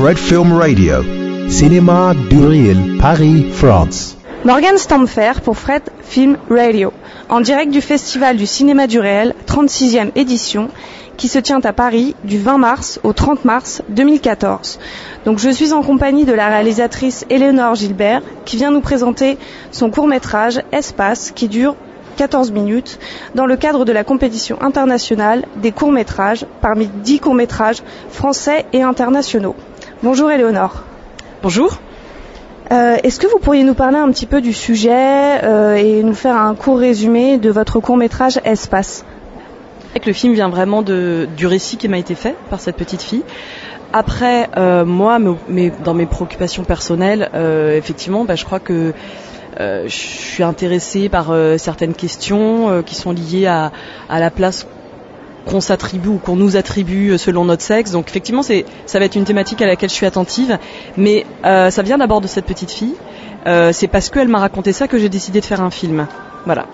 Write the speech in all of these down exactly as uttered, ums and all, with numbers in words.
Fred Film Radio, Cinéma du Réel, Paris, France. Morgane Stampfer pour Fred Film Radio, en direct du Festival du Cinéma du Réel, trente-sixième édition, qui se tient à Paris du vingt mars au trente mars deux mille quatorze. Donc je suis en compagnie de la réalisatrice Éléonore Gilbert, qui vient nous présenter son court-métrage Espace, qui dure quatorze minutes, dans le cadre de la compétition internationale des courts-métrages, parmi dix courts-métrages français et internationaux. Bonjour Éléonore. Bonjour. Euh, est-ce que vous pourriez nous parler un petit peu du sujet euh, et nous faire un court résumé de votre court-métrage Espace ? Le film vient vraiment de, du récit qui m'a été fait par cette petite fille. Après, euh, moi, me, mes, dans mes préoccupations personnelles, euh, effectivement, bah, je crois que euh, je suis intéressée par euh, certaines questions euh, qui sont liées à, à la place qu'on s'attribue ou qu'on nous attribue selon notre sexe. Donc effectivement, c'est, ça va être une thématique à laquelle je suis attentive. Mais euh, ça vient d'abord de cette petite fille. Euh, c'est parce qu'elle m'a raconté ça que j'ai décidé de faire un film. Voilà.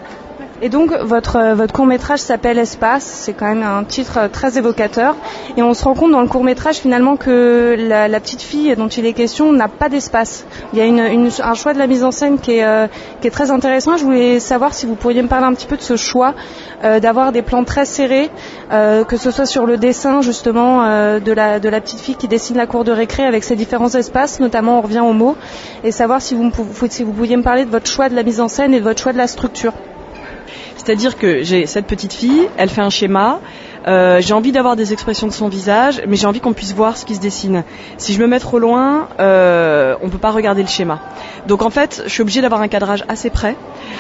Et donc votre votre court-métrage s'appelle Espace, c'est quand même un titre très évocateur, et on se rend compte dans le court-métrage finalement que la, la petite fille dont il est question n'a pas d'espace. Il y a une, une, un choix de la mise en scène qui est, euh, qui est très intéressant. Je voulais savoir si vous pourriez me parler un petit peu de ce choix euh, d'avoir des plans très serrés, euh, que ce soit sur le dessin justement euh, de la de la petite fille qui dessine la cour de récré avec ses différents espaces, notamment on revient aux mots, et savoir si vous, me, si vous pouviez me parler de votre choix de la mise en scène et de votre choix de la structure. C'est-à-dire que j'ai cette petite fille, elle fait un schéma, euh, j'ai envie d'avoir des expressions de son visage, mais j'ai envie qu'on puisse voir ce qui se dessine. Si je me mets trop loin, euh, on peut pas regarder le schéma. Donc en fait, je suis obligée d'avoir un cadrage assez près.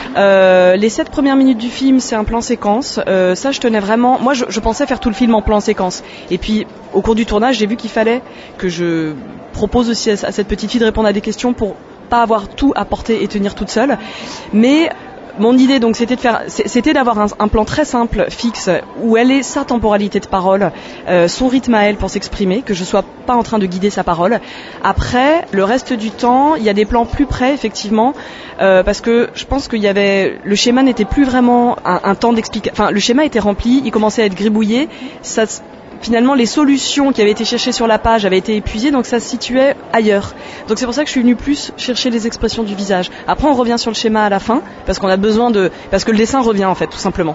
Euh, les sept premières minutes du film, c'est un plan séquence. Euh, ça, je tenais vraiment... Moi, je, je pensais faire tout le film en plan séquence. Et puis, au cours du tournage, j'ai vu qu'il fallait que je propose aussi à, à cette petite fille de répondre à des questions pour pas avoir tout à porter et tenir toute seule. Mais... Mon idée donc c'était de faire, c'était d'avoir un, un plan très simple, fixe, où elle ait sa temporalité de parole, euh, son rythme à elle pour s'exprimer, que je sois pas en train de guider sa parole. Après, le reste du temps, il y a des plans plus près effectivement, euh, parce que je pense qu'il y avait, le schéma n'était plus vraiment un, un temps d'explication. Enfin, le schéma était rempli, il commençait à être gribouillé. Ça, finalement, les solutions qui avaient été cherchées sur la page avaient été épuisées, donc ça se situait ailleurs. Donc c'est pour ça que je suis venue plus chercher les expressions du visage. Après, on revient sur le schéma à la fin, parce qu'on a besoin de, parce que le dessin revient en fait, tout simplement.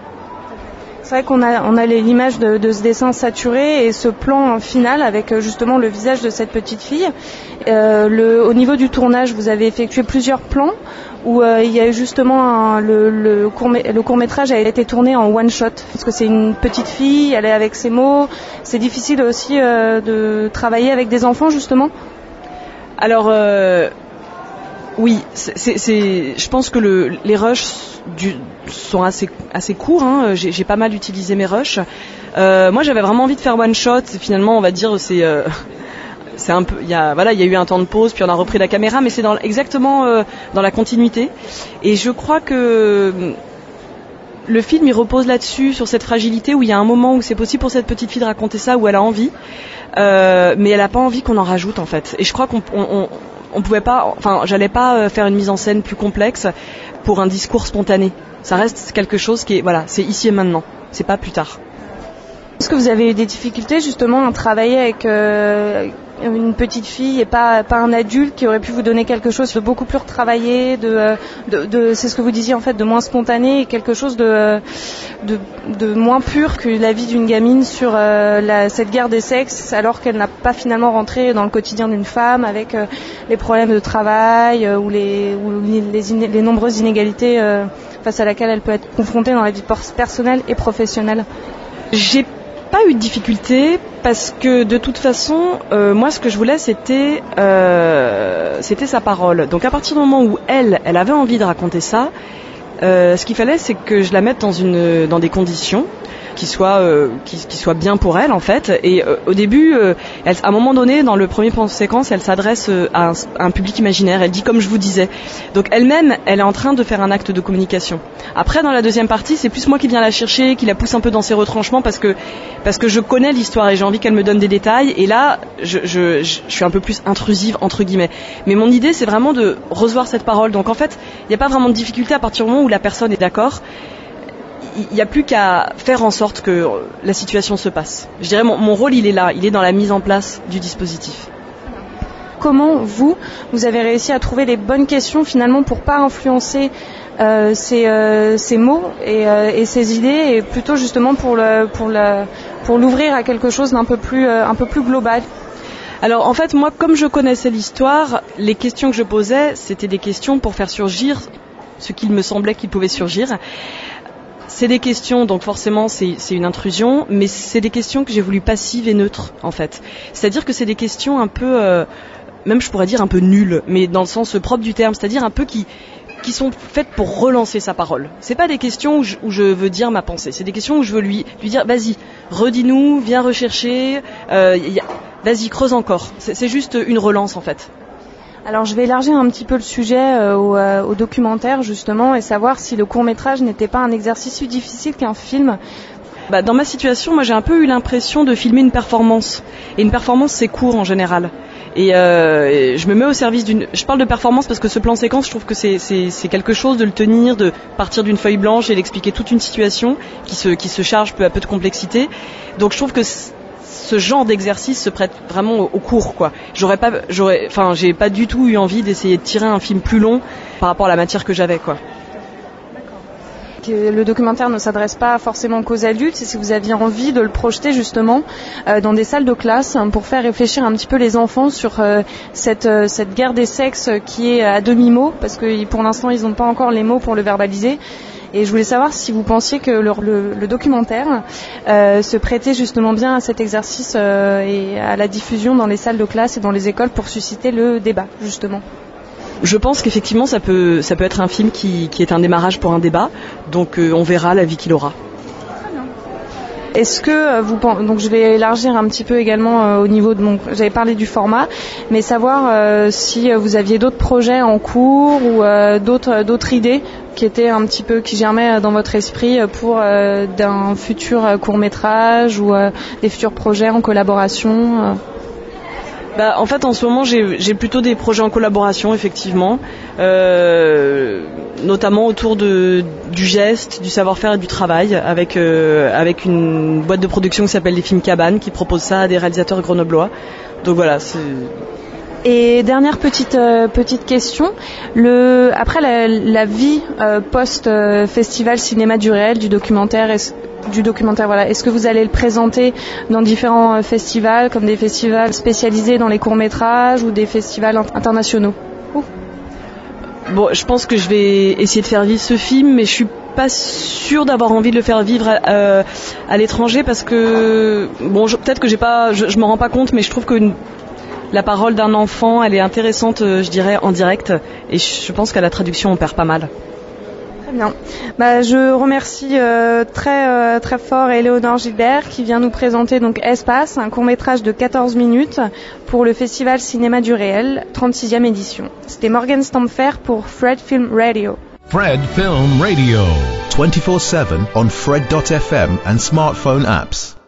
C'est vrai qu'on a, on a l'image de, de ce dessin saturé et ce plan final avec justement le visage de cette petite fille. Euh, le, au niveau du tournage, vous avez effectué plusieurs plans où euh, il y a eu justement un, le, le, court, le court-métrage a été tourné en one-shot. Parce que c'est une petite fille, elle est avec ses mots. C'est difficile aussi euh, de travailler avec des enfants justement. Alors... Euh... Oui, c'est, c'est, c'est, je pense que le, les rushs du, sont assez, assez courts. Hein. J'ai, j'ai pas mal utilisé mes rushs. Euh, moi, j'avais vraiment envie de faire one shot. Finalement, on va dire, c'est, euh, c'est un peu, il y a, voilà, il y a eu un temps de pause, puis on a repris la caméra, mais c'est dans, exactement euh, dans la continuité. Et je crois que le film, il repose là-dessus, sur cette fragilité où il y a un moment où c'est possible pour cette petite fille de raconter ça, où elle a envie, euh, mais elle a pas envie qu'on en rajoute en fait. Et je crois qu'on, on, on On pouvait pas, enfin, j'allais pas faire une mise en scène plus complexe pour un discours spontané. Ça reste quelque chose qui est, voilà, c'est ici et maintenant. C'est pas plus tard. Est-ce que vous avez eu des difficultés justement à travailler avec euh, une petite fille et pas pas un adulte qui aurait pu vous donner quelque chose de beaucoup plus retravaillé, de, de, de c'est ce que vous disiez en fait, de moins spontané et quelque chose de de, de moins pur que la vie d'une gamine sur euh, la, cette guerre des sexes, alors qu'elle n'a pas finalement rentré dans le quotidien d'une femme avec euh, les problèmes de travail euh, ou les ou les, iné- les nombreuses inégalités euh, face à laquelle elle peut être confrontée dans la vie personnelle et professionnelle. J'ai pas eu de difficulté parce que de toute façon euh, moi ce que je voulais c'était euh, c'était sa parole. Donc à partir du moment où elle elle avait envie de raconter ça, euh, ce qu'il fallait c'est que je la mette dans une dans des conditions qui soit euh, qui, qui soit bien pour elle en fait. Et euh, au début, euh, elle, à un moment donné, dans le premier plan de séquence, elle s'adresse euh, à, un, à un public imaginaire. Elle dit comme je vous disais. Donc elle-même, elle est en train de faire un acte de communication. Après, dans la deuxième partie, c'est plus moi qui viens la chercher, qui la pousse un peu dans ses retranchements parce que parce que je connais l'histoire et j'ai envie qu'elle me donne des détails. Et là, je, je, je, je suis un peu plus intrusive entre guillemets. Mais mon idée, c'est vraiment de recevoir cette parole. Donc en fait, il n'y a pas vraiment de difficulté à partir du moment où la personne est d'accord. il n'y a plus qu'à faire en sorte que la situation se passe. Je dirais mon, mon rôle, il est là, il est dans la mise en place du dispositif. Comment vous, vous avez réussi à trouver les bonnes questions finalement pour pas influencer euh, ces, euh, ces mots et, euh, et ces idées, et plutôt justement pour, le, pour, le, pour l'ouvrir à quelque chose d'un peu plus, euh, un peu plus global? Alors en fait, moi, comme je connaissais l'histoire, les questions que je posais, c'était des questions pour faire surgir ce qu'il me semblait qu'il pouvait surgir. C'est des questions, donc forcément c'est, c'est une intrusion, mais c'est des questions que j'ai voulu passives et neutres en fait. C'est-à-dire que c'est des questions un peu, euh, même je pourrais dire un peu nulles, mais dans le sens propre du terme, c'est-à-dire un peu qui, qui sont faites pour relancer sa parole. C'est pas des questions où je, où je veux dire ma pensée, c'est des questions où je veux lui, lui dire vas-y, redis-nous, viens rechercher, euh, y a, vas-y, creuse encore. C'est, c'est juste une relance en fait. Alors je vais élargir un petit peu le sujet euh, au, euh, au documentaire justement, et savoir si le court-métrage n'était pas un exercice plus difficile qu'un film. Bah, dans ma situation, moi j'ai un peu eu l'impression de filmer une performance. Et une performance, c'est court en général. Et, euh, et je me mets au service d'une... Je parle de performance parce que ce plan séquence, je trouve que c'est, c'est, c'est quelque chose de le tenir, de partir d'une feuille blanche et d'expliquer toute une situation qui se, qui se charge peu à peu de complexité. Donc je trouve que ce genre d'exercice se prête vraiment au, au cours, quoi. J'aurais pas, j'aurais, enfin, j'ai pas du tout eu envie d'essayer de tirer un film plus long par rapport à la matière que j'avais, quoi. Le documentaire ne s'adresse pas forcément qu'aux adultes, et si vous aviez envie de le projeter justement euh, dans des salles de classe hein, pour faire réfléchir un petit peu les enfants sur euh, cette, euh, cette guerre des sexes qui est à demi-mot, parce que pour l'instant ils n'ont pas encore les mots pour le verbaliser. Et je voulais savoir si vous pensiez que le, le, le documentaire euh, se prêtait justement bien à cet exercice euh, et à la diffusion dans les salles de classe et dans les écoles pour susciter le débat justement. Je pense qu'effectivement ça peut, ça peut être un film qui, qui est un démarrage pour un débat, donc euh, on verra la vie qu'il aura. Très bien. Est-ce que vous pensez, donc je vais élargir un petit peu également euh, au niveau de mon, j'avais parlé du format, mais savoir euh, si vous aviez d'autres projets en cours ou euh, d'autres, d'autres idées qui étaient un petit peu, qui germaient dans votre esprit pour euh, d'un futur court-métrage ou euh, des futurs projets en collaboration euh. Bah, en fait, en ce moment, j'ai, j'ai plutôt des projets en collaboration, effectivement, euh, notamment autour de, du geste, du savoir-faire et du travail, avec, euh, avec une boîte de production qui s'appelle Les Films Cabane, qui propose ça à des réalisateurs grenoblois. Donc voilà, c'est... Et dernière petite euh, petite question, le après la, la vie euh, post euh, festival cinéma du réel du documentaire est, du documentaire voilà, est-ce que vous allez le présenter dans différents euh, festivals comme des festivals spécialisés dans les courts-métrages ou des festivals internationaux? Ouh. Bon, je pense que je vais essayer de faire vivre ce film, mais je suis pas sûre d'avoir envie de le faire vivre à, euh, à l'étranger parce que bon, je, peut-être que j'ai pas, je, je m'en rends pas compte, mais je trouve que une, la parole d'un enfant, elle est intéressante, je dirais, en direct, et je pense qu'à la traduction, on perd pas mal. Très bien. Bah, je remercie euh, très euh, très fort Éléonore Gilbert qui vient nous présenter donc Espace, un court-métrage de quatorze minutes pour le Festival Cinéma du Réel, trente-sixième édition. C'était Morgan Stamfer pour Fred Film Radio. Fred Film Radio. twenty-four seven on Fred dot f m and smartphone apps.